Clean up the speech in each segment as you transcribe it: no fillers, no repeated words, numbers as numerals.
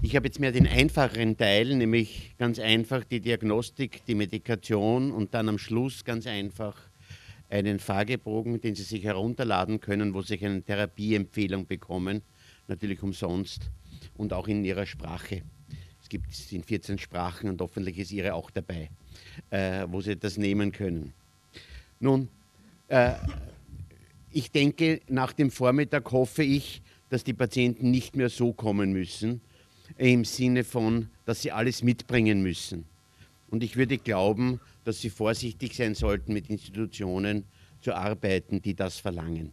Ich habe jetzt mehr den einfacheren Teil, nämlich ganz einfach die Diagnostik, die Medikation und dann am Schluss ganz einfach einen Fragebogen, den Sie sich herunterladen können, wo Sie eine Therapieempfehlung bekommen, natürlich umsonst und auch in Ihrer Sprache. Es gibt es in 14 Sprachen und hoffentlich ist Ihre auch dabei, wo Sie das nehmen können. Nun, ich denke, nach dem Vormittag hoffe ich, dass die Patienten nicht mehr so kommen müssen, im Sinne von, dass sie alles mitbringen müssen. Und ich würde glauben, dass sie vorsichtig sein sollten, mit Institutionen zu arbeiten, die das verlangen.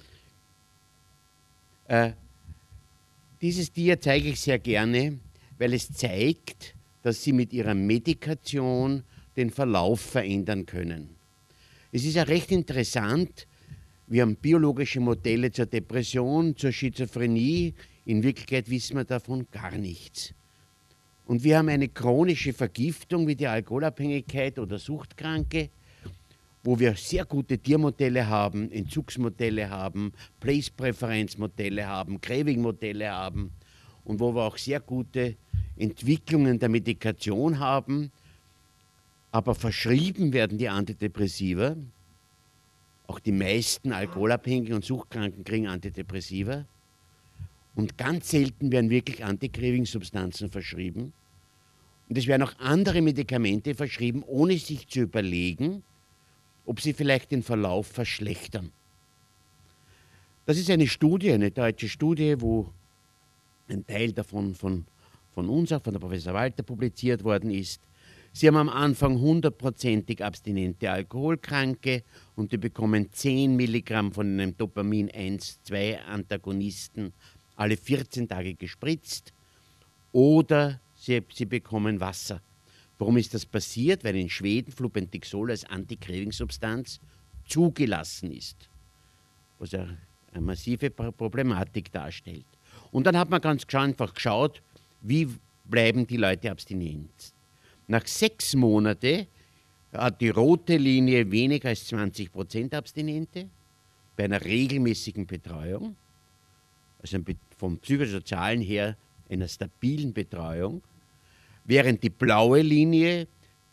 Dieses Dia zeige ich sehr gerne, weil es zeigt, dass sie mit ihrer Medikation den Verlauf verändern können. Es ist ja recht interessant, wir haben biologische Modelle zur Depression, zur Schizophrenie. In Wirklichkeit wissen wir davon gar nichts. Und wir haben eine chronische Vergiftung wie die Alkoholabhängigkeit oder Suchtkranke, wo wir sehr gute Tiermodelle haben, Entzugsmodelle haben, Place-Präferenzmodelle haben, Craving-Modelle haben und wo wir auch sehr gute Entwicklungen der Medikation haben. Aber verschrieben werden die Antidepressiva. Auch die meisten Alkoholabhängigen und Suchtkranken kriegen Antidepressiva. Und ganz selten werden wirklich Anti-Craving-Substanzen verschrieben. Und es werden auch andere Medikamente verschrieben, ohne sich zu überlegen, ob sie vielleicht den Verlauf verschlechtern. Das ist eine Studie, eine deutsche Studie, wo ein Teil davon von uns, auch von der Professor Walter, publiziert worden ist. Sie haben am Anfang 100%ig abstinente Alkoholkranke und die bekommen 10 Milligramm von einem Dopamin-1,2-Antagonisten alle 14 Tage gespritzt oder sie bekommen Wasser. Warum ist das passiert? Weil in Schweden Flupentixol als Anti-Craving-Substanz zugelassen ist, was ja eine massive Problematik darstellt. Und dann hat man ganz einfach geschaut, wie bleiben die Leute abstinent. Nach 6 Monaten hat die rote Linie weniger als 20% Abstinente bei einer regelmäßigen Betreuung, also vom psychosozialen her einer stabilen Betreuung, während die blaue Linie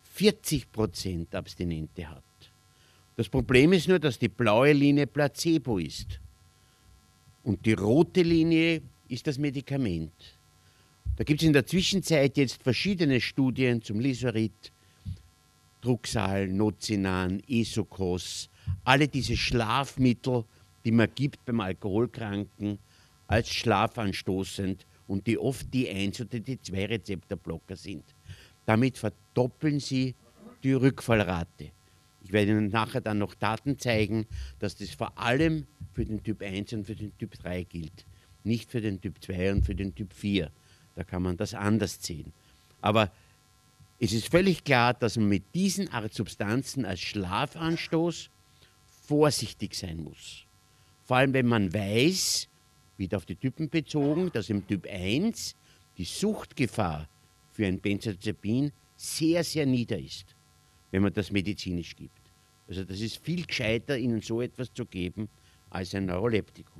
40% Abstinente hat. Das Problem ist nur, dass die blaue Linie Placebo ist und die rote Linie ist das Medikament. Da gibt es in der Zwischenzeit jetzt verschiedene Studien zum Lisorid, Druxal, Nozinan, Esocos, alle diese Schlafmittel, die man gibt beim Alkoholkranken, als schlafanstoßend und die oft die 1 oder die 2 Rezeptorblocker sind. Damit verdoppeln sie die Rückfallrate. Ich werde Ihnen nachher dann noch Daten zeigen, dass das vor allem für den Typ 1 und für den Typ 3 gilt, nicht für den Typ 2 und für den Typ 4. Da kann man das anders sehen. Aber es ist völlig klar, dass man mit diesen Art Substanzen als Schlafanstoß vorsichtig sein muss. Vor allem, wenn man weiß, wieder auf die Typen bezogen, dass im Typ 1 die Suchtgefahr für ein Benzodiazepin sehr, sehr nieder ist, wenn man das medizinisch gibt. Also das ist viel gescheiter, ihnen so etwas zu geben, als ein Neuroleptikum.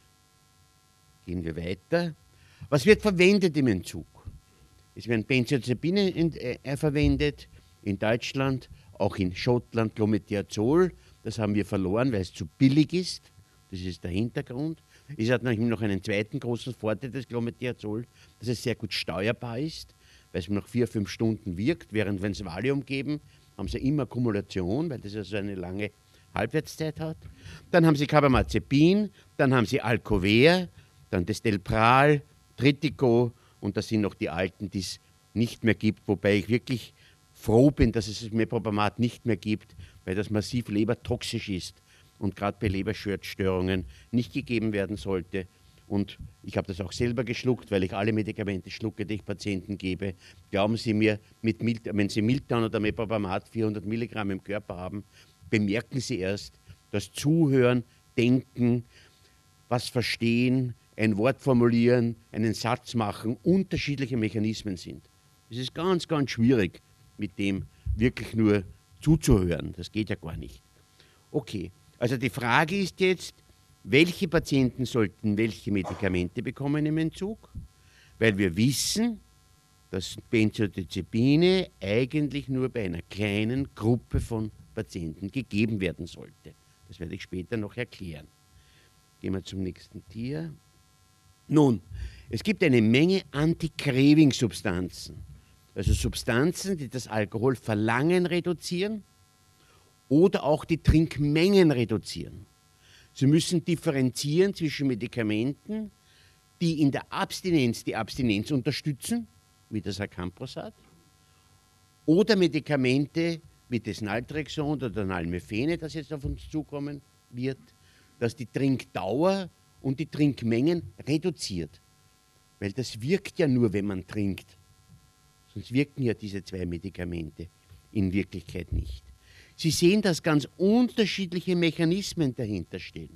Gehen wir weiter. Was wird verwendet im Entzug? Es werden Benzodiazepine verwendet, in Deutschland, auch in Schottland Clometiazol. Das haben wir verloren, weil es zu billig ist. Das ist der Hintergrund. Es hat noch einen zweiten großen Vorteil, das Clometiazol, dass es sehr gut steuerbar ist, weil es nach 4-5 Stunden wirkt, während wenn sie Valium geben, haben sie immer Kumulation, weil das also eine lange Halbwertszeit hat. Dann haben sie Carbamazepin, dann haben sie Alcover, dann das Delpral, Tritico und das sind noch die alten, die es nicht mehr gibt, wobei ich wirklich froh bin, dass es das Meprobamat nicht mehr gibt, weil das massiv lebertoxisch ist und gerade bei Leberstörungen nicht gegeben werden sollte. Und ich habe das auch selber geschluckt, weil ich alle Medikamente schlucke, die ich Patienten gebe. Glauben Sie mir, wenn Sie Miltauan oder Meprobamat 400 Milligramm im Körper haben, bemerken Sie erst, dass Zuhören, Denken, was verstehen, ein Wort formulieren, einen Satz machen, unterschiedliche Mechanismen sind. Es ist ganz, ganz schwierig, mit dem wirklich nur zuzuhören. Das geht ja gar nicht. Okay, also die Frage ist jetzt, welche Patienten sollten welche Medikamente bekommen im Entzug? weil wir wissen, dass Benzodiazepine eigentlich nur bei einer kleinen Gruppe von Patienten gegeben werden sollte. Das werde ich später noch erklären. Gehen wir zum nächsten Tier. Nun, es gibt eine Menge Anti-Craving-Substanzen, also Substanzen, die das Alkoholverlangen reduzieren oder auch die Trinkmengen reduzieren. Sie müssen differenzieren zwischen Medikamenten, die in der Abstinenz die Abstinenz unterstützen, wie das Acamprosat, oder Medikamente wie das Naltrexon oder der Nalmefene, das jetzt auf uns zukommen wird, das die Trinkdauer und die Trinkmengen reduziert. Weil das wirkt ja nur, wenn man trinkt. Sonst wirken ja diese zwei Medikamente in Wirklichkeit nicht. Sie sehen, dass ganz unterschiedliche Mechanismen dahinter stehen.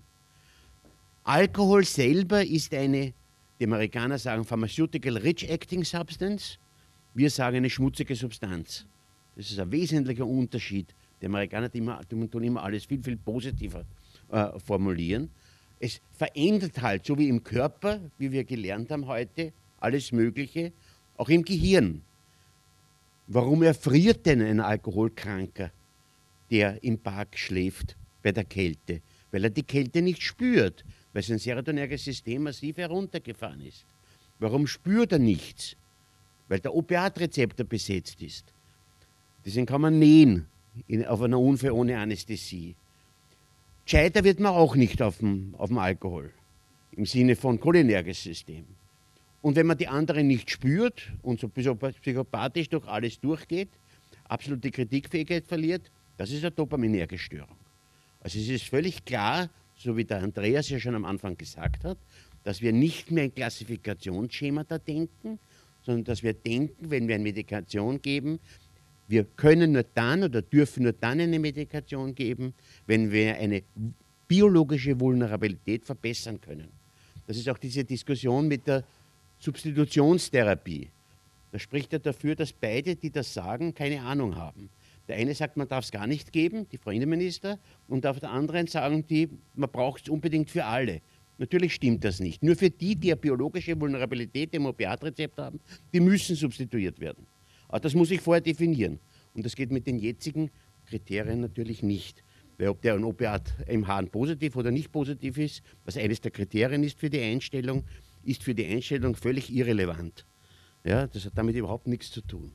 Alkohol selber ist eine, die Amerikaner sagen Pharmaceutical Rich Acting Substance, wir sagen eine schmutzige Substanz. Das ist ein wesentlicher Unterschied. Die Amerikaner tun immer alles viel, viel positiver formulieren. Es verändert halt, so wie im Körper, wie wir gelernt haben heute, alles Mögliche, auch im Gehirn. Warum erfriert denn ein Alkoholkranker, der im Park schläft bei der Kälte? Weil er die Kälte nicht spürt, weil sein serotonerges System massiv heruntergefahren ist. Warum spürt er nichts? Weil der Opiatrezeptor besetzt ist. Deswegen kann man nähen auf einer Unfall ohne Anästhesie. Gescheiter wird man auch nicht auf dem Alkohol, im Sinne von cholinerges System. Und wenn man die anderen nicht spürt und so psychopathisch durch alles durchgeht, absolute Kritikfähigkeit verliert, das ist eine dopaminerge Störung. Also es ist völlig klar, so wie der Andreas ja schon am Anfang gesagt hat, dass wir nicht mehr in Klassifikationsschemata denken, sondern dass wir denken, wenn wir eine Medikation geben, wir können nur dann oder dürfen nur dann eine Medikation geben, wenn wir eine biologische Vulnerabilität verbessern können. Das ist auch diese Diskussion mit der Substitutionstherapie. Da spricht er dafür, dass beide, die das sagen, keine Ahnung haben. Der eine sagt, man darf es gar nicht geben, die Frau Innenminister, und auf der anderen sagen die, man braucht es unbedingt für alle. Natürlich stimmt das nicht. Nur für die, die eine biologische Vulnerabilität im Opiatrezept haben, die müssen substituiert werden. Aber das muss ich vorher definieren. Und das geht mit den jetzigen Kriterien natürlich nicht. Weil ob der ein Opiat im Hahn positiv oder nicht positiv ist, was eines der Kriterien ist für die Einstellung, ist für die Einstellung völlig irrelevant. Ja, das hat damit überhaupt nichts zu tun.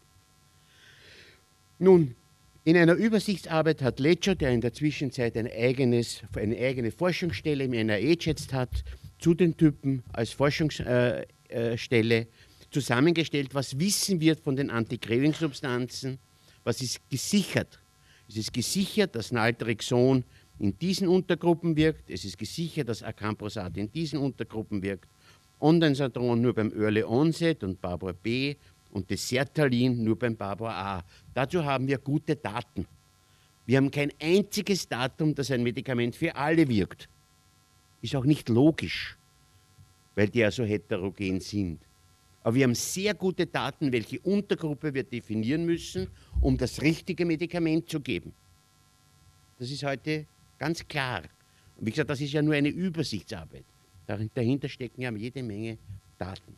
Nun, in einer Übersichtsarbeit hat Leccio, der in der Zwischenzeit eine eigene Forschungsstelle im NIH jetzt hat, zu den Typen als Forschungsstelle zusammengestellt, was wissen wir von den Anti-Craving-Substanzen, was ist gesichert. Es ist gesichert, dass Naltrexon in diesen Untergruppen wirkt, es ist gesichert, dass Acamprosat in diesen Untergruppen wirkt, Ondansetron nur beim Early Onset und Barbara B und das Sertralin nur beim Barbara A. Dazu haben wir gute Daten. Wir haben kein einziges Datum, dass ein Medikament für alle wirkt. Ist auch nicht logisch, weil die ja so heterogen sind. Aber wir haben sehr gute Daten, welche Untergruppe wir definieren müssen, um das richtige Medikament zu geben. Das ist heute ganz klar. Und wie gesagt, das ist ja nur eine Übersichtsarbeit. Dahinter stecken ja jede Menge Daten.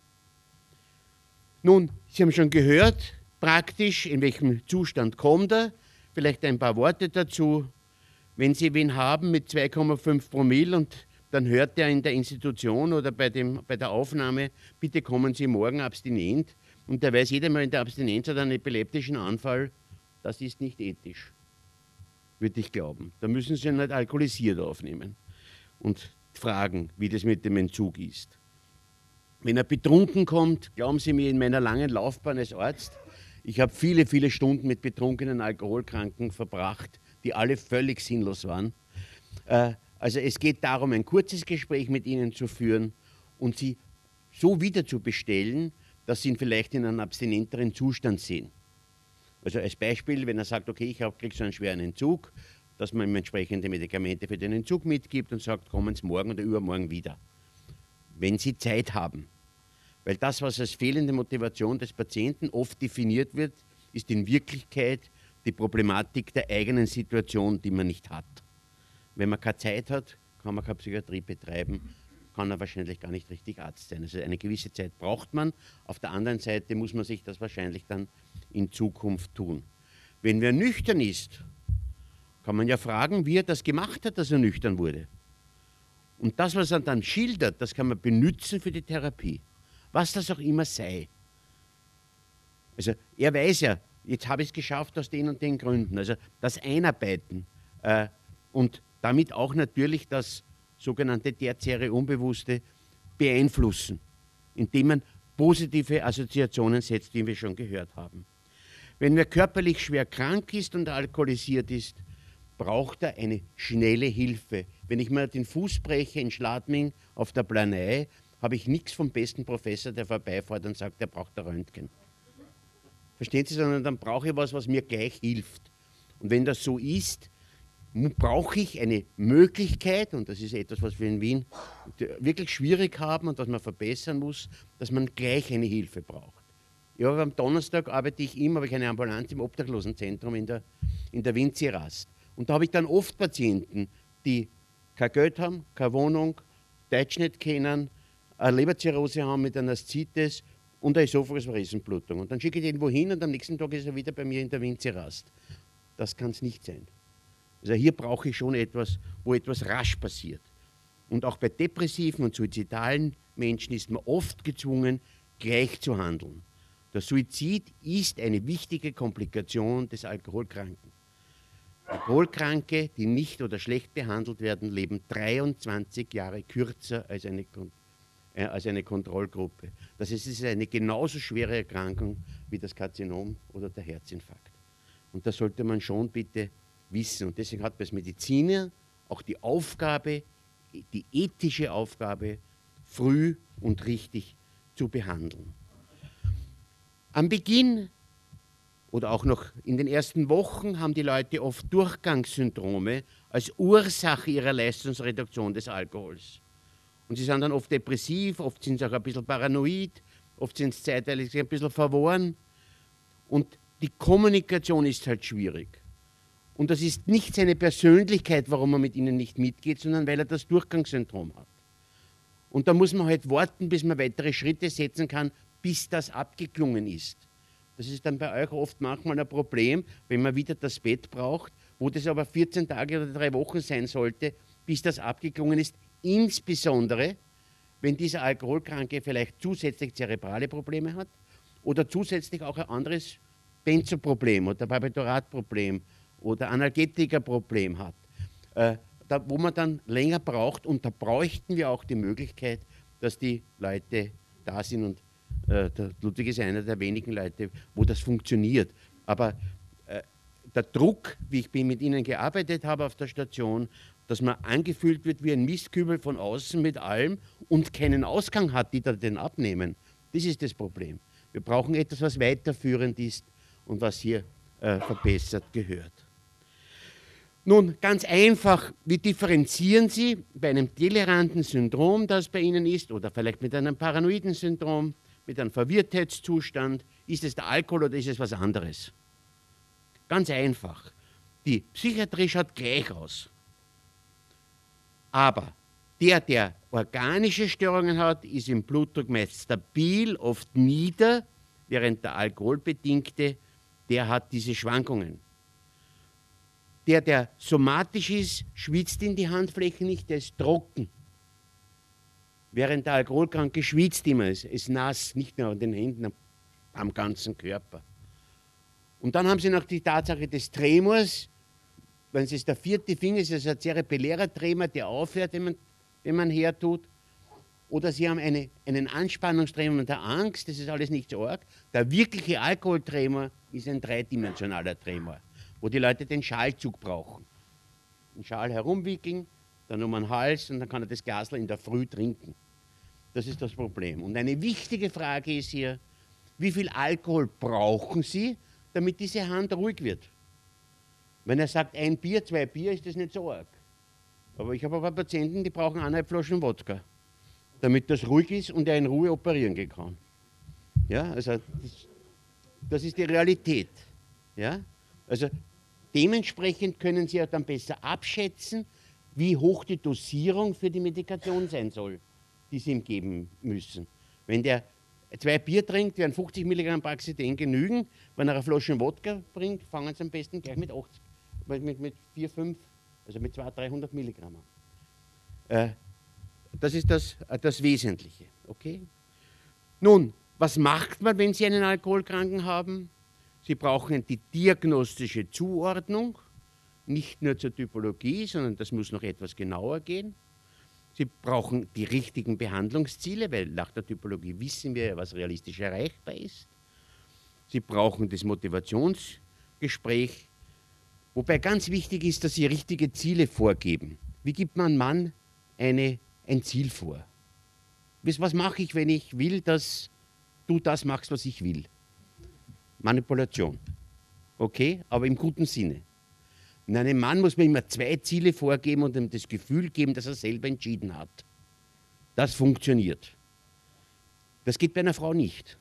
Nun, Sie haben schon gehört, praktisch, in welchem Zustand kommt er. Vielleicht ein paar Worte dazu. Wenn Sie wen haben mit 2,5 Promille und dann hört er in der Institution oder bei der Aufnahme, bitte kommen Sie morgen abstinent. Und der weiß, jeder mal in der Abstinenz hat einen epileptischen Anfall. Das ist nicht ethisch, würde ich glauben. Da müssen Sie ihn nicht alkoholisiert aufnehmen und fragen, wie das mit dem Entzug ist. Wenn er betrunken kommt, glauben Sie mir, in meiner langen Laufbahn als Arzt, ich habe viele, viele Stunden mit betrunkenen Alkoholkranken verbracht, die alle völlig sinnlos waren. Also es geht darum, ein kurzes Gespräch mit ihnen zu führen und sie so wieder zu bestellen, dass sie ihn vielleicht in einem abstinenteren Zustand sehen. Also als Beispiel, wenn er sagt, okay, ich kriege so einen schweren Entzug, dass man ihm entsprechende Medikamente für den Entzug mitgibt und sagt, kommen Sie morgen oder übermorgen wieder, wenn Sie Zeit haben. Weil das, was als fehlende Motivation des Patienten oft definiert wird, ist in Wirklichkeit die Problematik der eigenen Situation, die man nicht hat. Wenn man keine Zeit hat, kann man keine Psychiatrie betreiben. kann er wahrscheinlich gar nicht richtig Arzt sein. Also eine gewisse Zeit braucht man. Auf der anderen Seite muss man sich das wahrscheinlich dann in Zukunft tun. Wenn wer nüchtern ist, kann man ja fragen, wie er das gemacht hat, dass er nüchtern wurde. Und das, was er dann schildert, das kann man benutzen für die Therapie. Was das auch immer sei. Also er weiß ja, jetzt habe ich es geschafft aus den und den Gründen. Also das Einarbeiten und damit auch natürlich das sogenannte tertiäre Unbewusste beeinflussen, indem man positive Assoziationen setzt, die wir schon gehört haben. Wenn wer körperlich schwer krank ist und alkoholisiert ist, braucht er eine schnelle Hilfe. Wenn ich mir den Fuß breche in Schladming auf der Planei, habe ich nichts vom besten Professor, der vorbeifährt und sagt, er braucht ein Röntgen. Verstehen Sie, sondern dann brauche ich was mir gleich hilft. Und wenn das so ist, brauche ich eine Möglichkeit, und das ist etwas, was wir in Wien wirklich schwierig haben und was man verbessern muss, dass man gleich eine Hilfe braucht. Ja, am Donnerstag arbeite ich immer, habe ich eine Ambulanz im Obdachlosenzentrum in der Winzirast. Und da habe ich dann oft Patienten, die kein Geld haben, keine Wohnung, Deutsch nicht kennen, eine Leberzirrhose haben mit einer Aszites und eine Esophagusvarissenblutung. Und dann schicke ich den wohin und am nächsten Tag ist er wieder bei mir in der Winzirast. Das kann es nicht sein. Also hier brauche ich schon etwas, wo etwas rasch passiert. Und auch bei depressiven und suizidalen Menschen ist man oft gezwungen, gleich zu handeln. Der Suizid ist eine wichtige Komplikation des Alkoholkranken. Alkoholkranke, die nicht oder schlecht behandelt werden, leben 23 Jahre kürzer als eine Kontrollgruppe. Das heißt, es ist eine genauso schwere Erkrankung wie das Karzinom oder der Herzinfarkt. Und das sollte man schon bitte wissen. Und deswegen hat man als Mediziner auch die Aufgabe, die ethische Aufgabe, früh und richtig zu behandeln. Am Beginn oder auch noch in den ersten Wochen haben die Leute oft Durchgangssyndrome als Ursache ihrer Leistungsreduktion des Alkohols. Und sie sind dann oft depressiv, oft sind sie auch ein bisschen paranoid, oft sind sie zeitweilig ein bisschen verworren. Und die Kommunikation ist halt schwierig. Und das ist nicht seine Persönlichkeit, warum er mit ihnen nicht mitgeht, sondern weil er das Durchgangssyndrom hat. Und da muss man halt warten, bis man weitere Schritte setzen kann, bis das abgeklungen ist. Das ist dann bei euch oft manchmal ein Problem, wenn man wieder das Bett braucht, wo das aber 14 Tage oder 3 Wochen sein sollte, bis das abgeklungen ist. Insbesondere, wenn dieser Alkoholkranke vielleicht zusätzlich zerebrale Probleme hat oder zusätzlich auch ein anderes Benzoproblem oder Barbituratproblem oder Analgetikerproblem hat, wo man dann länger braucht. Und da bräuchten wir auch die Möglichkeit, dass die Leute da sind. Und der Ludwig ist einer der wenigen Leute, wo das funktioniert. Aber der Druck, wie ich mit Ihnen gearbeitet habe auf der Station, dass man angefüllt wird wie ein Mistkübel von außen mit allem und keinen Ausgang hat, die da den abnehmen, das ist das Problem. Wir brauchen etwas, was weiterführend ist und was hier verbessert gehört. Nun, ganz einfach, wie differenzieren Sie bei einem toleranten Syndrom, das bei Ihnen ist, oder vielleicht mit einem paranoiden Syndrom, mit einem Verwirrtheitszustand, ist es der Alkohol oder ist es was anderes? Ganz einfach. Die Psychiatrie schaut gleich aus. Aber der organische Störungen hat, ist im Blutdruck meist stabil, oft nieder, während der alkoholbedingte, der hat diese Schwankungen. Der somatisch ist, schwitzt in die Handflächen nicht, der ist trocken. Während der Alkoholkranke schwitzt immer, ist nass, nicht nur an den Händen, am ganzen Körper. Und dann haben Sie noch die Tatsache des Tremors. Wenn es der 4. Finger ist, ist es ein cerebellärer Tremor, der aufhört, wenn man hertut. Oder Sie haben einen Anspannungstremor und der Angst, das ist alles nicht so arg. Der wirkliche Alkoholtremor ist ein dreidimensionaler Tremor, wo die Leute den Schalzug brauchen. Den Schal herumwickeln, dann um den Hals und dann kann er das Glasl in der Früh trinken. Das ist das Problem. Und eine wichtige Frage ist hier, wie viel Alkohol brauchen Sie, damit diese Hand ruhig wird? Wenn er sagt, 1 Bier, 2 Bier, ist das nicht so arg. Aber ich habe aber Patienten, die brauchen 1,5 Flaschen Wodka, damit das ruhig ist und er in Ruhe operieren gehen kann. Ja, also das ist die Realität. Ja? Also dementsprechend können Sie ja dann besser abschätzen, wie hoch die Dosierung für die Medikation sein soll. die sie ihm geben müssen. Wenn der 2 Bier trinkt, werden 50 Milligramm Praxiden genügen. Wenn er eine Flasche Wodka bringt, fangen sie am besten gleich mit 80, mit 4, 5, also mit 200, 300 Milligramm an. Das ist das Wesentliche. Okay? Nun, was macht man, wenn Sie einen Alkoholkranken haben? Sie brauchen die diagnostische Zuordnung, nicht nur zur Typologie, sondern das muss noch etwas genauer gehen. Sie brauchen die richtigen Behandlungsziele, weil nach der Typologie wissen wir ja, was realistisch erreichbar ist. Sie brauchen das Motivationsgespräch, wobei ganz wichtig ist, dass Sie richtige Ziele vorgeben. Wie gibt man Mann ein Ziel vor? Was mache ich, wenn ich will, dass du das machst, was ich will? Manipulation. Okay, aber im guten Sinne. Und einem Mann muss man immer 2 Ziele vorgeben und ihm das Gefühl geben, dass er selber entschieden hat. Das funktioniert. Das geht bei einer Frau nicht.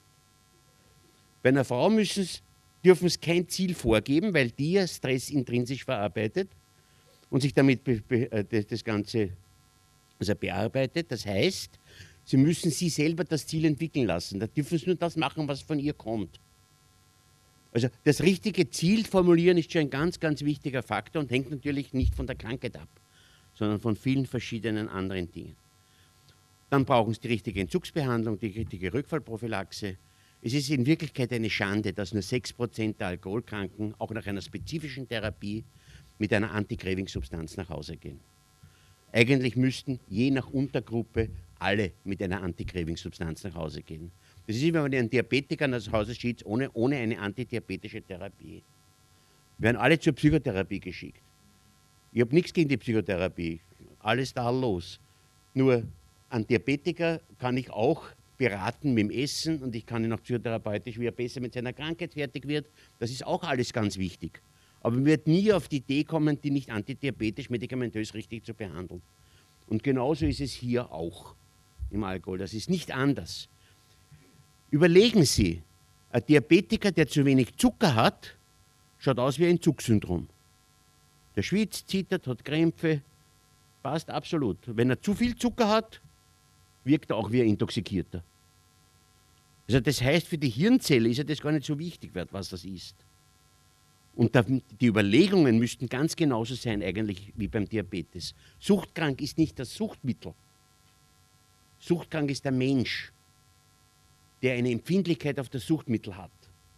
Bei einer Frau dürfen es kein Ziel vorgeben, weil die ja Stress intrinsisch verarbeitet und sich damit das Ganze bearbeitet. Das heißt, sie müssen sie selber das Ziel entwickeln lassen. Da dürfen sie nur das machen, was von ihr kommt. Also das richtige Ziel formulieren ist schon ein ganz, ganz wichtiger Faktor und hängt natürlich nicht von der Krankheit ab, sondern von vielen verschiedenen anderen Dingen. Dann brauchen sie die richtige Entzugsbehandlung, die richtige Rückfallprophylaxe. Es ist in Wirklichkeit eine Schande, dass nur 6% der Alkoholkranken auch nach einer spezifischen Therapie mit einer Anti-Craving-Substanz nach Hause gehen. Eigentlich müssten je nach Untergruppe alle mit einer Anti-Craving-Substanz nach Hause gehen. Das ist immer, wenn ein Diabetiker nach Hause schießt, ohne eine antidiabetische Therapie. Werden alle zur Psychotherapie geschickt. Ich habe nichts gegen die Psychotherapie, alles da los. Nur an Diabetiker kann ich auch beraten mit dem Essen und ich kann ihn auch psychotherapeutisch, wie er besser mit seiner Krankheit fertig wird. Das ist auch alles ganz wichtig. Aber man wird nie auf die Idee kommen, die nicht antidiabetisch medikamentös richtig zu behandeln. Und genauso ist es hier auch im Alkohol. Das ist nicht anders. Überlegen Sie, ein Diabetiker, der zu wenig Zucker hat, schaut aus wie ein Zucksyndrom. Der schwitzt, zittert, hat Krämpfe, passt absolut. Wenn er zu viel Zucker hat, wirkt er auch wie ein Intoxikierter. Also das heißt, für die Hirnzelle ist ja das gar nicht so wichtig, was das ist. Und die Überlegungen müssten ganz genauso sein eigentlich wie beim Diabetes. Suchtkrank ist nicht das Suchtmittel. Suchtkrank ist der Mensch, der eine Empfindlichkeit auf das Suchtmittel hat.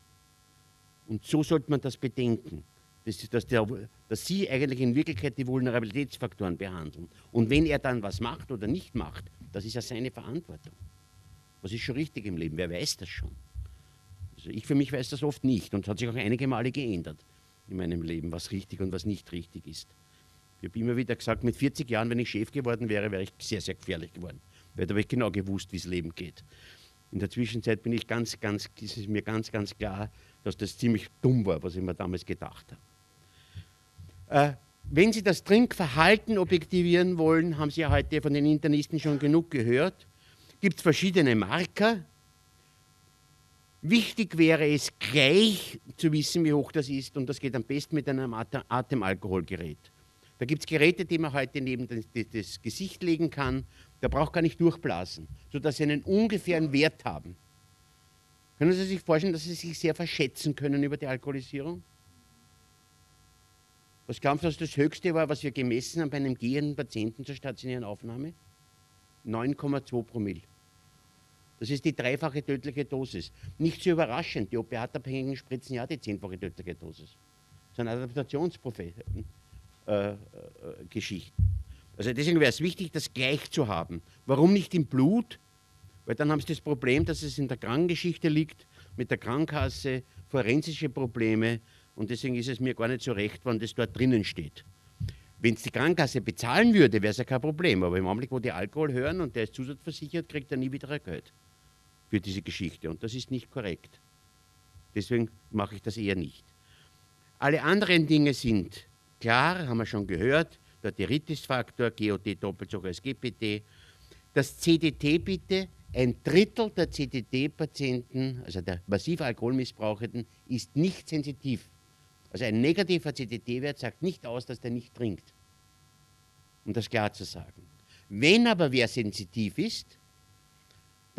Und so sollte man das bedenken, dass Sie eigentlich in Wirklichkeit die Vulnerabilitätsfaktoren behandeln. Und wenn er dann was macht oder nicht macht, das ist ja seine Verantwortung. Was ist schon richtig im Leben? Wer weiß das schon? Also ich für mich weiß das oft nicht und es hat sich auch einige Male geändert in meinem Leben, was richtig und was nicht richtig ist. Ich habe immer wieder gesagt, mit 40 Jahren, wenn ich Chef geworden wäre, wäre ich sehr, sehr gefährlich geworden. Weil da habe ich genau gewusst, wie das Leben geht. In der Zwischenzeit ist es mir ganz, ganz klar, dass das ziemlich dumm war, was ich mir damals gedacht habe. Wenn Sie das Trinkverhalten objektivieren wollen, haben Sie ja heute von den Internisten schon genug gehört, gibt es verschiedene Marker. Wichtig wäre es, gleich zu wissen, wie hoch das ist, und das geht am besten mit einem Atemalkoholgerät. Da gibt es Geräte, die man heute neben das Gesicht legen kann. Der braucht gar nicht durchblasen, sodass sie einen ungefähren Wert haben. Können Sie sich vorstellen, dass Sie sich sehr verschätzen können über die Alkoholisierung? Was glauben Sie, dass das Höchste war, was wir gemessen haben bei einem gehenden Patienten zur stationären Aufnahme? 9,2 Promille. Das ist die 3-fache tödliche Dosis. Nicht so überraschend, die Opiatabhängigen spritzen ja die 10-fache tödliche Dosis. Das sind Adaptationsgeschichten. Also deswegen wäre es wichtig, das gleich zu haben. Warum nicht im Blut? Weil dann haben Sie das Problem, dass es in der Krankengeschichte liegt, mit der Krankenkasse, forensische Probleme, und deswegen ist es mir gar nicht so recht, wann das dort drinnen steht. Wenn es die Krankenkasse bezahlen würde, wäre es ja kein Problem, aber im Augenblick, wo die Alkohol hören und der ist zusatzversichert, kriegt er nie wieder ein Geld für diese Geschichte, und das ist nicht korrekt. Deswegen mache ich das eher nicht. Alle anderen Dinge sind klar, haben wir schon gehört, der Diabetes-Faktor, GOT doppelt so hoch als GPT. Das CDT bitte, 1/3 der CDT-Patienten, also der massiv Alkoholmissbrauchenden, ist nicht sensitiv. Also ein negativer CDT-Wert sagt nicht aus, dass der nicht trinkt. Um das klar zu sagen. Wenn aber wer sensitiv ist,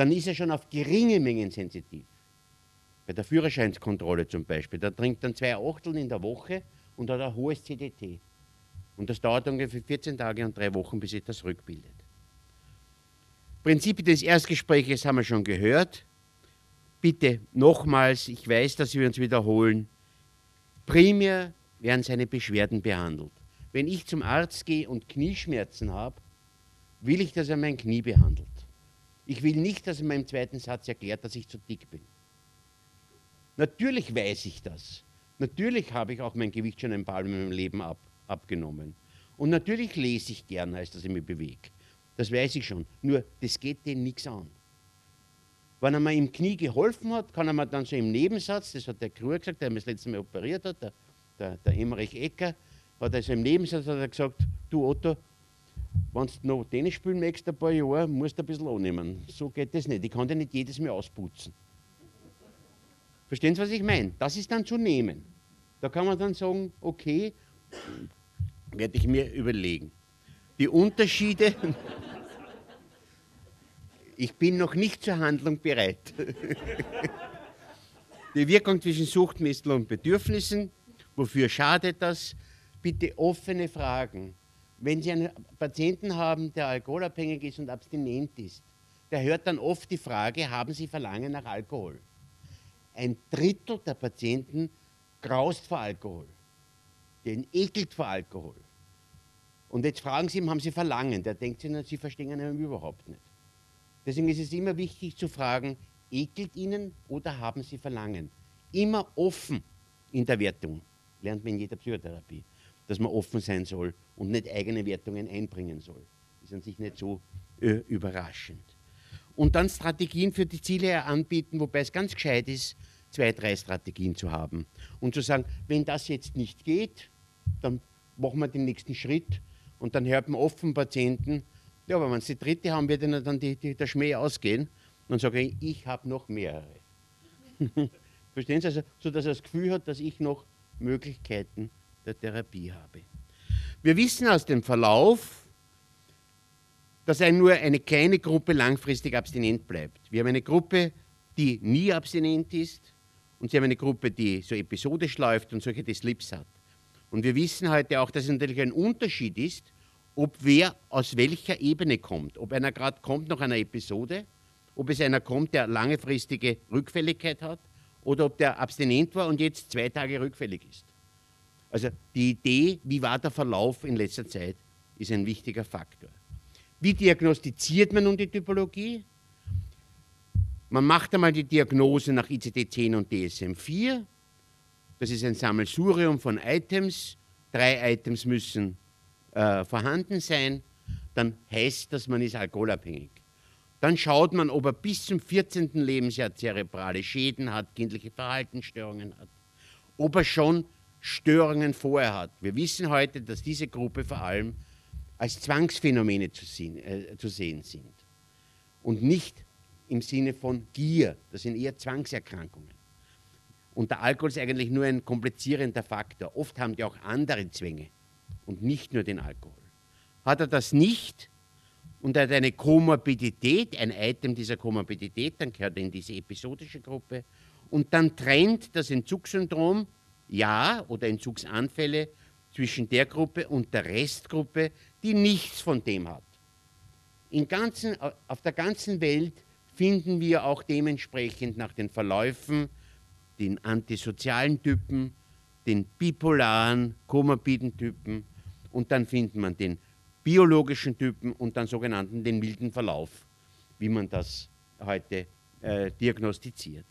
dann ist er schon auf geringe Mengen sensitiv. Bei der Führerscheinskontrolle zum Beispiel, da trinkt dann 2 Achteln in der Woche und hat ein hohes CDT. Und das dauert ungefähr 14 Tage und 3 Wochen, bis sich das rückbildet. Prinzip des Erstgespräches haben wir schon gehört. Bitte nochmals, ich weiß, dass wir uns wiederholen, primär werden seine Beschwerden behandelt. Wenn ich zum Arzt gehe und Knieschmerzen habe, will ich, dass er mein Knie behandelt. Ich will nicht, dass er mir im zweiten Satz erklärt, dass ich zu dick bin. Natürlich weiß ich das. Natürlich habe ich auch mein Gewicht schon ein paar Mal in meinem Leben abgenommen. Und natürlich lese ich gern, heißt, dass ich mich bewege. Das weiß ich schon. Nur, das geht denen nichts an. Wenn er mir im Knie geholfen hat, kann er mir dann so im Nebensatz, das hat der Krug gesagt, der mich das letzte Mal operiert hat, der Emmerich Ecker, hat also im Nebensatz hat er gesagt, du Otto, wenn du noch Tennis spielen möchtest, ein paar Jahre, musst du ein bisschen annehmen. So geht das nicht. Ich kann dir nicht jedes Mal ausputzen. Verstehen Sie, was ich meine? Das ist dann zu nehmen. Da kann man dann sagen, okay, werde ich mir überlegen. Die Unterschiede, ich bin noch nicht zur Handlung bereit. Die Wirkung zwischen Suchtmitteln und Bedürfnissen, wofür schadet das? Bitte offene Fragen. Wenn Sie einen Patienten haben, der alkoholabhängig ist und abstinent ist, der hört dann oft die Frage, haben Sie Verlangen nach Alkohol? 1/3 der Patienten graust vor Alkohol. Den ekelt vor Alkohol. Und jetzt fragen Sie ihn, haben Sie Verlangen? Der denkt sich, Sie verstehen ihn überhaupt nicht. Deswegen ist es immer wichtig zu fragen, ekelt Ihnen oder haben Sie Verlangen? Immer offen in der Wertung. Lernt man in jeder Psychotherapie, dass man offen sein soll und nicht eigene Wertungen einbringen soll. Ist an sich nicht so überraschend. Und dann Strategien für die Ziele anbieten, wobei es ganz gescheit ist, 2, 3 Strategien zu haben. Und zu sagen, wenn das jetzt nicht geht, dann machen wir den nächsten Schritt und dann hört man offen Patienten, ja, aber wenn sie die 3. haben, wird ihnen dann der Schmäh ausgehen. Und dann sage ich, ich habe noch mehrere. Verstehen Sie? Also, sodass er das Gefühl hat, dass ich noch Möglichkeiten der Therapie habe. Wir wissen aus dem Verlauf, dass nur eine kleine Gruppe langfristig abstinent bleibt. Wir haben eine Gruppe, die nie abstinent ist und sie haben eine Gruppe, die so episodisch läuft und solche, die Slips hat. Und wir wissen heute auch, dass es natürlich ein Unterschied ist, ob wer aus welcher Ebene kommt. Ob einer gerade kommt nach einer Episode, ob es einer kommt, der langfristige Rückfälligkeit hat oder ob der abstinent war und jetzt 2 Tage rückfällig ist. Also die Idee, wie war der Verlauf in letzter Zeit, ist ein wichtiger Faktor. Wie diagnostiziert man nun die Typologie? Man macht einmal die Diagnose nach ICD-10 und DSM-4. Das ist ein Sammelsurium von Items. 3 Items müssen vorhanden sein. Dann heißt das, man ist alkoholabhängig. Dann schaut man, ob er bis zum 14. Lebensjahr zerebrale Schäden hat, kindliche Verhaltensstörungen hat. Ob er schon Störungen vorher hat. Wir wissen heute, dass diese Gruppe vor allem als Zwangsphänomene zu sehen sind und nicht im Sinne von Gier. Das sind eher Zwangserkrankungen. Und der Alkohol ist eigentlich nur ein komplizierender Faktor. Oft haben die auch andere Zwänge und nicht nur den Alkohol. Hat er das nicht und er hat eine Komorbidität, ein Item dieser Komorbidität, dann gehört er in diese episodische Gruppe und dann trennt das Entzugssyndrom, ja, oder Entzugsanfälle zwischen der Gruppe und der Restgruppe, die nichts von dem hat. Auf der ganzen Welt finden wir auch dementsprechend nach den Verläufen den antisozialen Typen, den bipolaren, komorbiden Typen und dann findet man den biologischen Typen und dann sogenannten den milden Verlauf, wie man das heute diagnostiziert.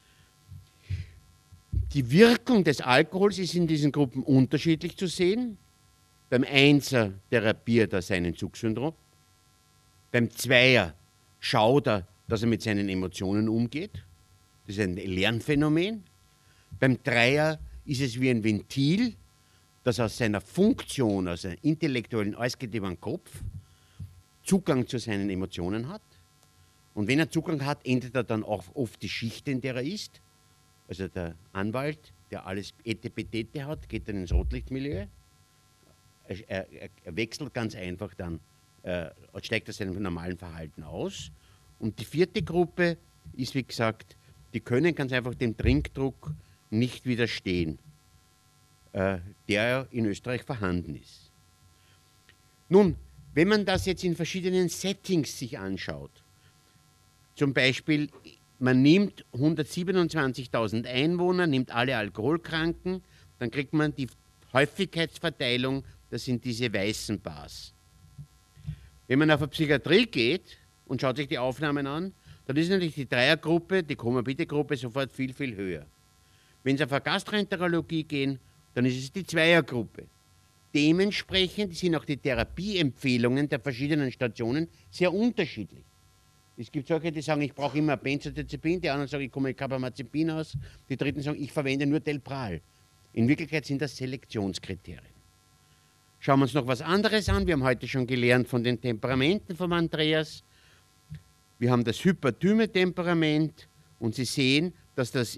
Die Wirkung des Alkohols ist in diesen Gruppen unterschiedlich zu sehen. Beim 1er therapiert er sein Entzugssyndrom. Beim 2er schaut er, dass er mit seinen Emotionen umgeht. Das ist ein Lernphänomen. Beim 3er ist es wie ein Ventil, das aus seiner Funktion, aus einer intellektuellen, alles geht über den Kopf, Zugang zu seinen Emotionen hat. Und wenn er Zugang hat, ändert er dann auch oft die Schicht, in der er ist. Also der Anwalt, der alles Etepetete hat, geht dann ins Rotlichtmilieu. Er wechselt ganz einfach dann, steigt aus seinem normalen Verhalten aus Und die vierte Gruppe ist, wie gesagt, die können ganz einfach dem Trinkdruck nicht widerstehen, der in Österreich vorhanden ist. Nun, wenn man das jetzt in verschiedenen Settings sich anschaut, zum Beispiel, man nimmt 127.000 Einwohner, nimmt alle Alkoholkranken, dann kriegt man die Häufigkeitsverteilung, das sind diese weißen Bars. Wenn man auf eine Psychiatrie geht und schaut sich die Aufnahmen an, dann ist natürlich die Dreiergruppe, die Komorbide-Gruppe sofort viel, viel höher. Wenn Sie auf eine Gastroenterologie gehen, dann ist es die Zweiergruppe. Dementsprechend sind auch die Therapieempfehlungen der verschiedenen Stationen sehr unterschiedlich. Es gibt solche, die sagen, ich brauche immer Benzodiazepin, die anderen sagen, ich komme mit Carbamazepin aus, die dritten sagen, ich verwende nur Delpral. In Wirklichkeit sind das Selektionskriterien. Schauen wir uns noch was anderes an. Wir haben heute schon gelernt von den Temperamenten von Andreas. Wir haben das Hyperthyme-Temperament und Sie sehen, dass das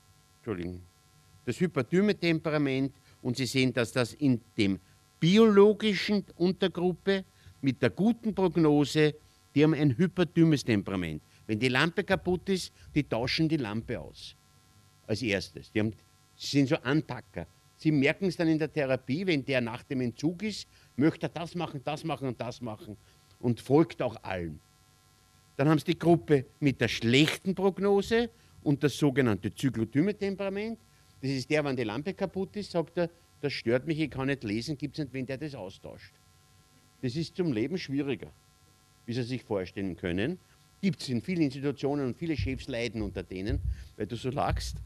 das Hyperthyme-Temperament und Sie sehen, dass das in dem biologischen Untergruppe mit der guten Prognose, die haben ein hyperthymes Temperament. Wenn die Lampe kaputt ist, die tauschen die Lampe aus. Als erstes. Sie sind so Anpacker. Sie merken es dann in der Therapie, wenn der nach dem Entzug ist, möchte er das machen und das machen und folgt auch allen. Dann haben Sie die Gruppe mit der schlechten Prognose und das sogenannte Zyklotyme-Temperament. Das ist der, wenn die Lampe kaputt ist, sagt er, das stört mich, ich kann nicht lesen, gibt es nicht, wenn der das austauscht. Das ist zum Leben schwieriger, wie Sie sich vorstellen können. Gibt es in vielen Institutionen und viele Chefs leiden unter denen, weil du so lachst.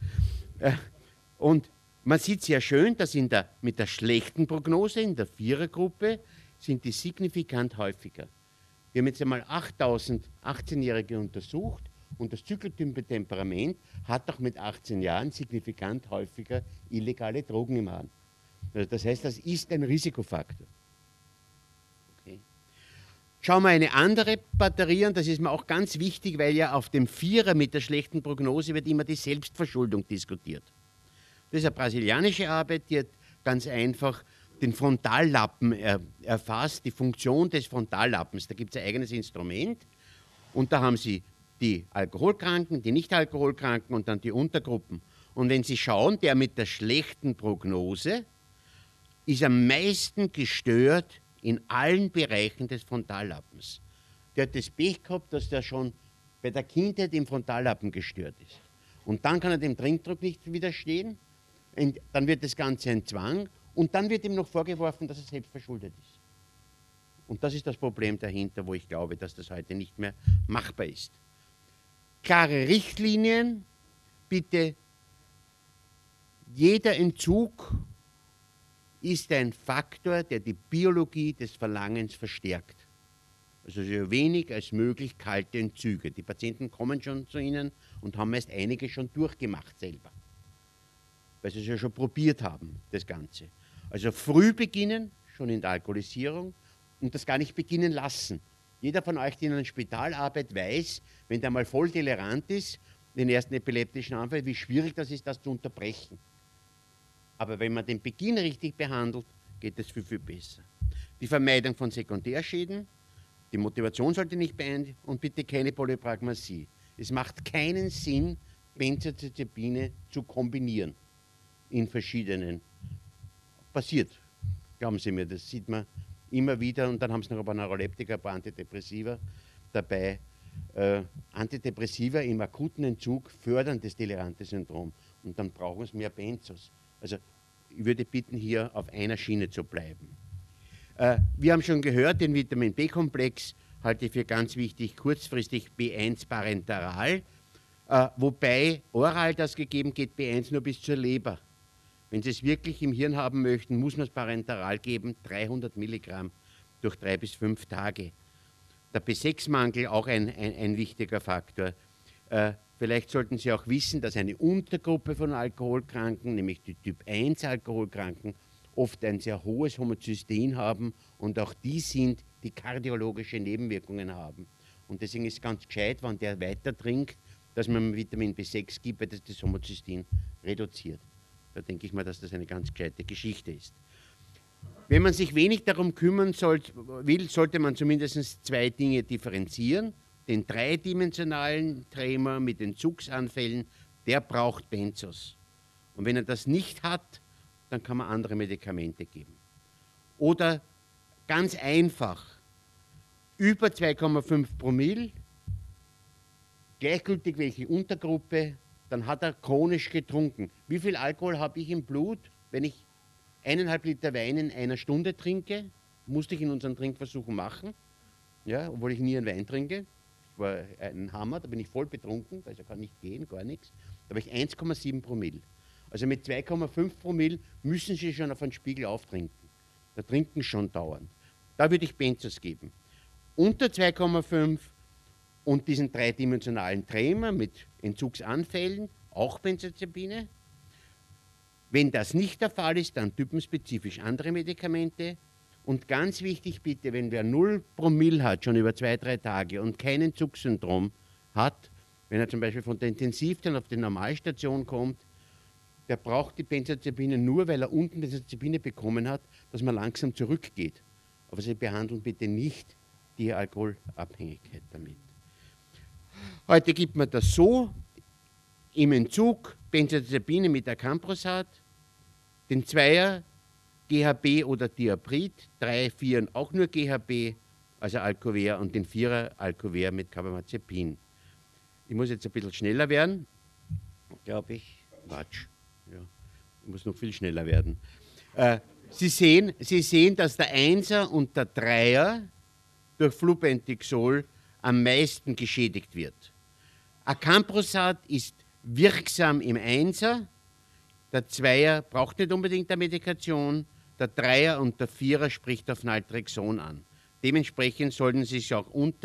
Und man sieht sehr schön, dass mit der schlechten Prognose in der Vierergruppe sind die signifikant häufiger. Wir haben jetzt einmal 8.000 18-Jährige untersucht und das Zyklotype-Temperament hat auch mit 18 Jahren signifikant häufiger illegale Drogen im Hand. Also das heißt, das ist ein Risikofaktor. Okay. Schauen wir eine andere Batterie an, das ist mir auch ganz wichtig, weil ja auf dem Vierer mit der schlechten Prognose wird immer die Selbstverschuldung diskutiert. Das ist eine brasilianische Arbeit, die hat ganz einfach den Frontallappen erfasst, die Funktion des Frontallappens. Da gibt es ein eigenes Instrument und da haben Sie die Alkoholkranken, die Nicht-Alkoholkranken und dann die Untergruppen. Und wenn Sie schauen, der mit der schlechten Prognose ist am meisten gestört in allen Bereichen des Frontallappens. Der hat das Pech gehabt, dass der schon bei der Kindheit im Frontallappen gestört ist. Und dann kann er dem Trinkdruck nicht widerstehen. Und dann wird das Ganze ein Zwang und dann wird ihm noch vorgeworfen, dass er selbst verschuldet ist. Und das ist das Problem dahinter, wo ich glaube, dass das heute nicht mehr machbar ist. Klare Richtlinien, bitte. Jeder Entzug ist ein Faktor, der die Biologie des Verlangens verstärkt. Also so wenig als möglich kalte Entzüge. Die Patienten kommen schon zu Ihnen und haben meist einige schon durchgemacht selber, weil sie es ja schon probiert haben, das Ganze. Also früh beginnen, schon in der Alkoholisierung, und das gar nicht beginnen lassen. Jeder von euch, der in einem Spital arbeitet, weiß, wenn der mal voll tolerant ist, den ersten epileptischen Anfall, wie schwierig das ist, das zu unterbrechen. Aber wenn man den Beginn richtig behandelt, geht es viel, viel besser. Die Vermeidung von Sekundärschäden, die Motivation sollte nicht beenden und bitte keine Polypragmasie. Es macht keinen Sinn, Benzodiazepine zu kombinieren in verschiedenen. Passiert, glauben Sie mir, das sieht man immer wieder und dann haben Sie noch ein paar Neuroleptika, ein paar Antidepressiva dabei. Antidepressiva im akuten Entzug fördern das delirante Syndrom und dann brauchen Sie mehr Benzos. Also ich würde bitten, hier auf einer Schiene zu bleiben. Wir haben schon gehört, den Vitamin B-Komplex halte ich für ganz wichtig, kurzfristig B1 parenteral, wobei oral das gegeben geht, B1 nur bis zur Leber. Wenn Sie es wirklich im Hirn haben möchten, muss man es parenteral geben, 300 Milligramm durch 3 bis 5 Tage. Der B6-Mangel auch ein wichtiger Faktor. Vielleicht sollten Sie auch wissen, dass eine Untergruppe von Alkoholkranken, nämlich die Typ-1-Alkoholkranken, oft ein sehr hohes Homozystein haben und auch die sind, die kardiologische Nebenwirkungen haben. Und deswegen ist es ganz gescheit, wenn der weiter trinkt, dass man Vitamin B6 gibt, weil das Homozystein reduziert. Da denke ich mal, dass das eine ganz gescheite Geschichte ist. Wenn man sich wenig darum kümmern will, sollte man zumindest 2 Dinge differenzieren. den dreidimensionalen Tremor mit Entzugsanfällen, der braucht Benzos. Und wenn er das nicht hat, dann kann man andere Medikamente geben. Oder ganz einfach, über 2,5 Promille, gleichgültig welche Untergruppe, dann hat er chronisch getrunken. Wie viel Alkohol habe ich im Blut, wenn ich 1,5 Liter Wein in einer Stunde trinke? Musste ich in unseren Trinkversuchen machen, ja, obwohl ich nie einen Wein trinke. Das war ein Hammer, da bin ich voll betrunken, also kann nicht gehen, gar nichts. Da habe ich 1,7 Promille. Also mit 2,5 Promille müssen Sie schon auf einen Spiegel auftrinken. Da trinken schon dauernd. Da würde ich Benzos geben. Unter 2,5 und diesen dreidimensionalen Tremor mit Entzugsanfällen, auch Benzodiazepine. Wenn das nicht der Fall ist, dann typenspezifisch andere Medikamente. Und ganz wichtig bitte, wenn wer 0 Promille hat, schon über 2-3 Tage und kein Entzugssyndrom hat, wenn er zum Beispiel von der Intensivstation auf die Normalstation kommt, der braucht die Benzodiazepine nur, weil er unten Benzodiazepine bekommen hat, dass man langsam zurückgeht. Aber Sie behandeln bitte nicht die Alkoholabhängigkeit damit. Heute gibt man das so, im Entzug Benzodiazepine mit Acamprosat, den Zweier GHB oder Diaprid, 3, 4 auch nur GHB, also Alcover, und den Vierer Alcover mit Carbamazepin. Ich muss jetzt ein bisschen schneller werden, glaube ich. Quatsch. Ja, ich muss noch viel schneller werden. Sie sehen, dass der Einser und der Dreier durch Flupentixol am meisten geschädigt wird. Acamprosat ist wirksam im Einser, der Zweier braucht nicht unbedingt eine Medikation, der Dreier und der Vierer spricht auf Naltrexon an. Dementsprechend sollten Sie sich auch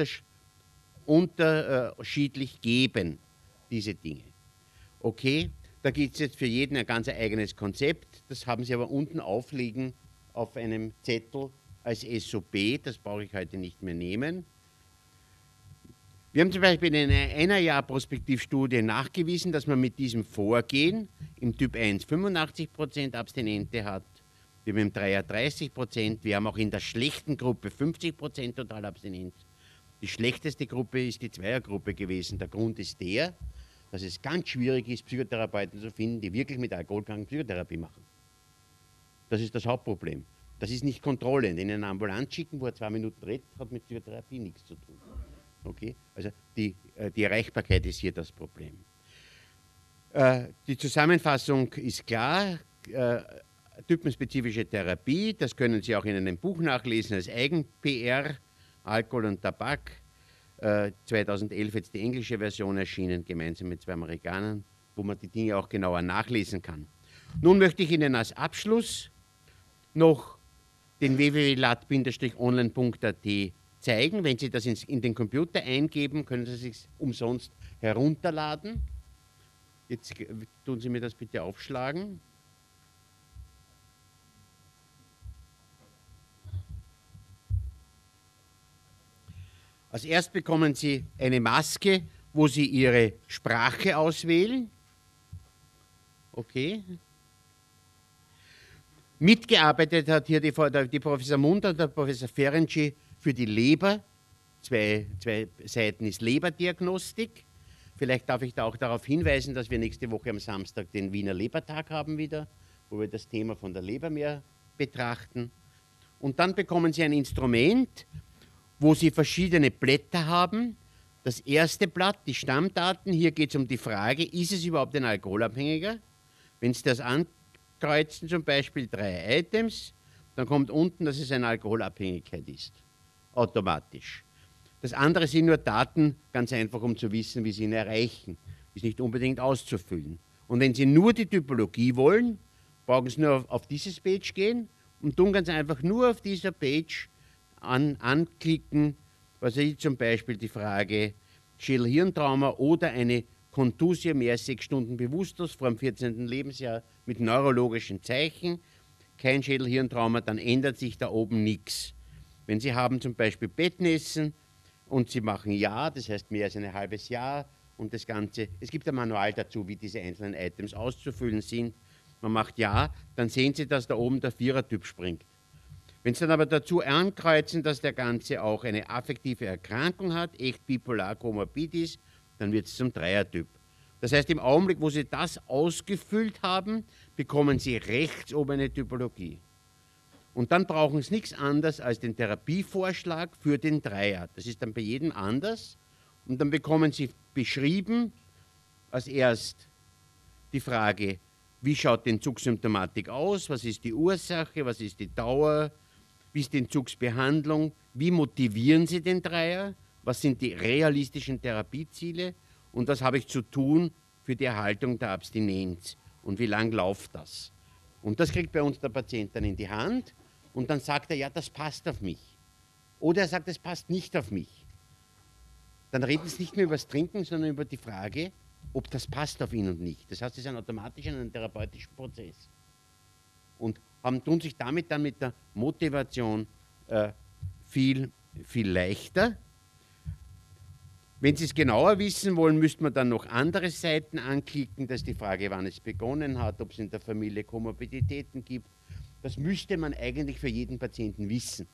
unterschiedlich geben, diese Dinge. Okay, da gibt es jetzt für jeden ein ganz eigenes Konzept, das haben Sie aber unten aufliegen auf einem Zettel als SOP, das brauche ich heute nicht mehr nehmen. Wir haben zum Beispiel in einer Jahr-Prospektivstudie nachgewiesen, dass man mit diesem Vorgehen im Typ 1 85% Abstinente hat, wir haben im Dreier 30%, wir haben auch in der schlechten Gruppe 50% Totalabstinenz. Die schlechteste Gruppe ist die Zweiergruppe gewesen. Der Grund ist der, dass es ganz schwierig ist, Psychotherapeuten zu finden, die wirklich mit Alkoholkranken Psychotherapie machen. Das ist das Hauptproblem. Das ist nicht Kontrolle. In eine Ambulanz schicken, wo er 2 Minuten redet, hat mit Psychotherapie nichts zu tun. Okay? Also die Erreichbarkeit ist hier das Problem. Die Zusammenfassung ist klar. Typenspezifische Therapie, das können Sie auch in einem Buch nachlesen als Eigen-PR, Alkohol und Tabak. 2011 jetzt die englische Version erschienen, gemeinsam mit 2 Amerikanern, wo man die Dinge auch genauer nachlesen kann. Nun möchte ich Ihnen als Abschluss noch den www.lat-online.at zeigen. Wenn Sie das in den Computer eingeben, können Sie es sich umsonst herunterladen. Jetzt tun Sie mir das bitte aufschlagen. Als erst bekommen Sie eine Maske, wo Sie Ihre Sprache auswählen. Okay. Mitgearbeitet hat hier die Professor Munter und der Professor Ferenczi für die Leber. Zwei Seiten ist Leberdiagnostik. Vielleicht darf ich da auch darauf hinweisen, dass wir nächste Woche am Samstag den Wiener Lebertag haben wieder, wo wir das Thema von der Leber mehr betrachten. Und dann bekommen Sie ein Instrument, wo Sie verschiedene Blätter haben. Das erste Blatt, die Stammdaten, hier geht es um die Frage, ist es überhaupt ein Alkoholabhängiger? Wenn Sie das ankreuzen, zum Beispiel 3 Items, dann kommt unten, dass es eine Alkoholabhängigkeit ist. Automatisch. Das andere sind nur Daten, ganz einfach, um zu wissen, wie Sie ihn erreichen. Ist nicht unbedingt auszufüllen. Und wenn Sie nur die Typologie wollen, brauchen Sie nur auf dieses Page gehen und tun ganz einfach nur auf dieser Page anklicken, was ist zum Beispiel die Frage Schädel-Hirntrauma oder eine Kontusie mehr als 6 Stunden bewusstlos vor dem 14. Lebensjahr mit neurologischen Zeichen, kein Schädel-Hirntrauma, dann ändert sich da oben nichts. Wenn Sie haben zum Beispiel Bettnässen und Sie machen Ja, das heißt mehr als ein halbes Jahr und das Ganze, es gibt ein Manual dazu, wie diese einzelnen Items auszufüllen sind. Man macht Ja, dann sehen Sie, dass da oben der Vierertyp springt. Wenn Sie dann aber dazu ankreuzen, dass der Ganze auch eine affektive Erkrankung hat, echt bipolar Komorbidis, dann wird es zum Dreiertyp. Das heißt, im Augenblick, wo Sie das ausgefüllt haben, bekommen Sie rechts oben eine Typologie. Und dann brauchen Sie nichts anderes als den Therapievorschlag für den Dreier. Das ist dann bei jedem anders. Und dann bekommen Sie beschrieben als erst die Frage, wie schaut die Entzugssymptomatik aus, was ist die Ursache, was ist die Dauer, wie ist die Entzugsbehandlung, wie motivieren Sie den Dreier, was sind die realistischen Therapieziele und was habe ich zu tun für die Erhaltung der Abstinenz und wie lang läuft das. Und das kriegt bei uns der Patient dann in die Hand und dann sagt er, ja, das passt auf mich. Oder er sagt, es passt nicht auf mich. Dann reden Sie nicht mehr über das Trinken, sondern über die Frage, ob das passt auf ihn und nicht. Das heißt, es ist ein automatischer, ein therapeutischen Prozess. Und tun sich damit dann mit der Motivation viel leichter. Wenn Sie es genauer wissen wollen, müsste man dann noch andere Seiten anklicken. Das ist die Frage, wann es begonnen hat, ob es in der Familie Komorbiditäten gibt. Das müsste man eigentlich für jeden Patienten wissen.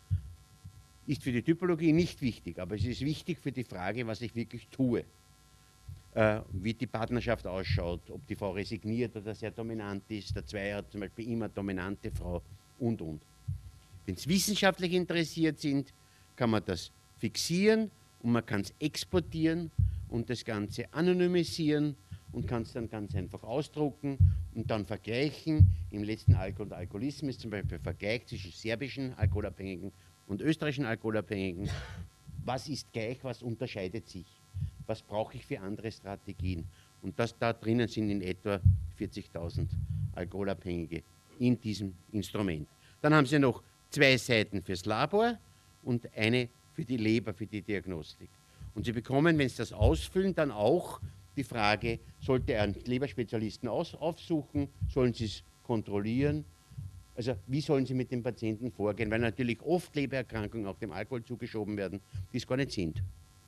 Ist für die Typologie nicht wichtig, aber es ist wichtig für die Frage, was ich wirklich tue. Wie die Partnerschaft ausschaut, ob die Frau resigniert oder sehr dominant ist. Der Zweier hat zum Beispiel immer dominante Frau und. Wenn Sie wissenschaftlich interessiert sind, kann man das fixieren und man kann es exportieren und das Ganze anonymisieren und kann es dann ganz einfach ausdrucken und dann vergleichen. Im letzten Alkohol und Alkoholismus zum Beispiel Vergleich zwischen serbischen Alkoholabhängigen und österreichischen Alkoholabhängigen. Was ist gleich, was unterscheidet sich? Was brauche ich für andere Strategien? Und da drinnen sind in etwa 40.000 Alkoholabhängige in diesem Instrument. Dann haben Sie noch 2 Seiten fürs Labor und eine für die Leber, für die Diagnostik. Und Sie bekommen, wenn Sie das ausfüllen, dann auch die Frage, sollte er einen Leberspezialisten aufsuchen, sollen Sie es kontrollieren? Also wie sollen Sie mit dem Patienten vorgehen? Weil natürlich oft Lebererkrankungen auch dem Alkohol zugeschoben werden, die es gar nicht sind.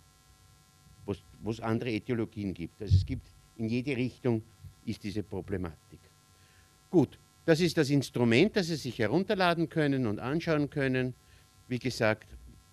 Wo es andere Äthiologien gibt. Also es gibt in jede Richtung ist diese Problematik. Gut, das ist das Instrument, das Sie sich herunterladen können und anschauen können. Wie gesagt,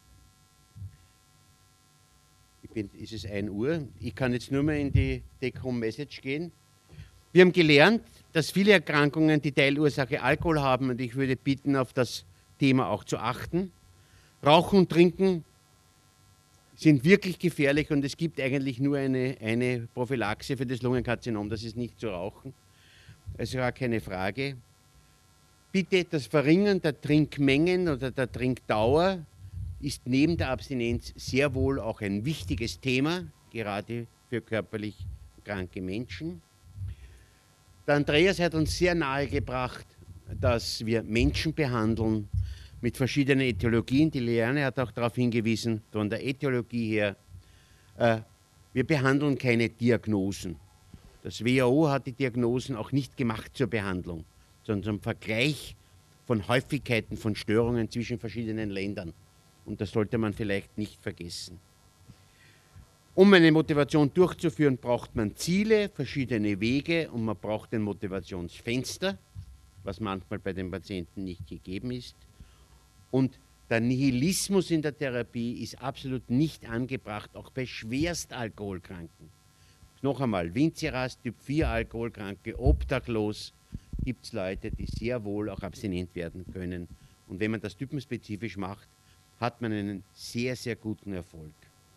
ist es 1 Uhr. Ich kann jetzt nur mehr in die Take-Home-Message gehen. Wir haben gelernt, dass viele Erkrankungen die Teilursache Alkohol haben und ich würde bitten, auf das Thema auch zu achten. Rauchen und Trinken sind wirklich gefährlich und es gibt eigentlich nur eine Prophylaxe für das Lungenkarzinom, das ist nicht zu rauchen. Also gar keine Frage. Bitte das Verringern der Trinkmengen oder der Trinkdauer ist neben der Abstinenz sehr wohl auch ein wichtiges Thema, gerade für körperlich kranke Menschen. Der Andreas hat uns sehr nahegebracht, dass wir Menschen behandeln mit verschiedenen Äthiologien. Die Liane hat auch darauf hingewiesen, von der Äthiologie her, wir behandeln keine Diagnosen. Das WHO hat die Diagnosen auch nicht gemacht zur Behandlung, sondern zum Vergleich von Häufigkeiten von Störungen zwischen verschiedenen Ländern. Und das sollte man vielleicht nicht vergessen. Um eine Motivation durchzuführen, braucht man Ziele, verschiedene Wege und man braucht ein Motivationsfenster, was manchmal bei den Patienten nicht gegeben ist. Und der Nihilismus in der Therapie ist absolut nicht angebracht, auch bei Schwerstalkoholkranken. Noch einmal, Vinceras, Typ 4 Alkoholkranke, obdachlos, gibt es Leute, die sehr wohl auch abstinent werden können. Und wenn man das typenspezifisch macht, hat man einen sehr, sehr guten Erfolg.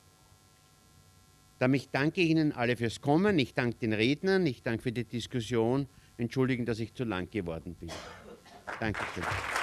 Damit danke Ihnen alle fürs Kommen, ich danke den Rednern, ich danke für die Diskussion, entschuldigen, dass ich zu lang geworden bin. Dankeschön.